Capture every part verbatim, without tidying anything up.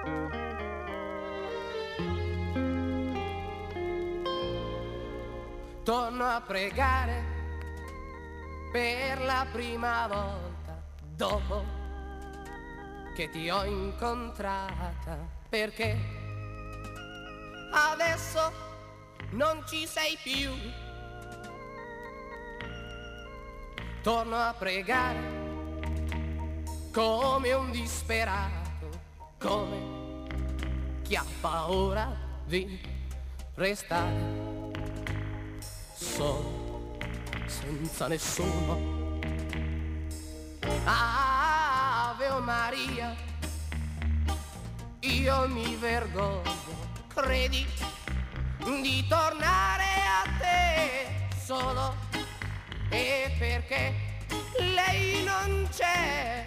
Torno a pregare per la prima volta dopo che ti ho incontrata, perché adesso non ci sei più. Torno a pregare come un disperato, come chi ha paura di restare solo, senza nessuno. Ave o Maria, io mi vergogno, credi, di tornare a te solo, e perché lei non c'è.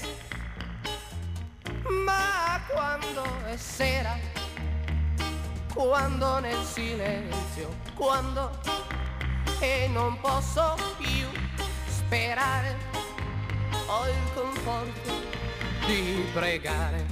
Ma quando è sera, quando nel silenzio, quando e non posso più sperare, ho il conforto di pregare.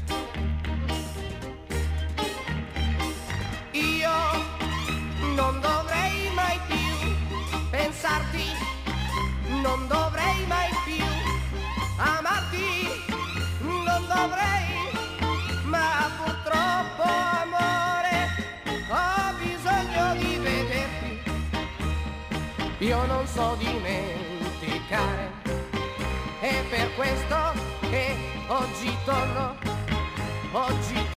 Io non dovrei mai più pensarti, non dovrei mai più amarti, non dovrei, ma purtroppo amore ho bisogno di vederti. Io non so dimenticare, è per questo che oggi torno, oggi